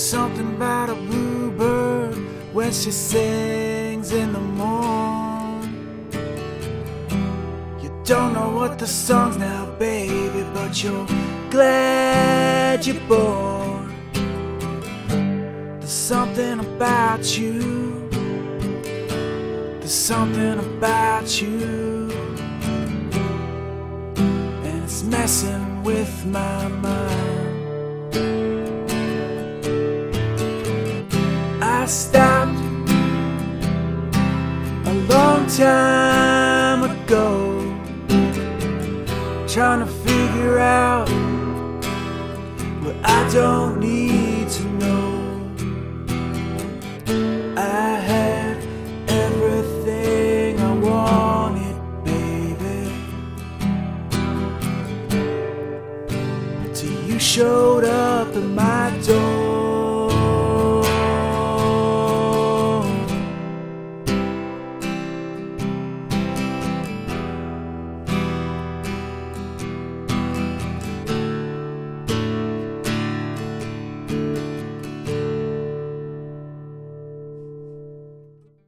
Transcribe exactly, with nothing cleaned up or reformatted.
something about a bluebird when she sings in the morn. You don't know what the song's now, baby, but you're glad you're born. There's something about you, there's something about you, and it's messing with my mind. I stopped a long time ago, trying to figure out what I don't need to know. I had everything I wanted, baby, till you showed up at my door.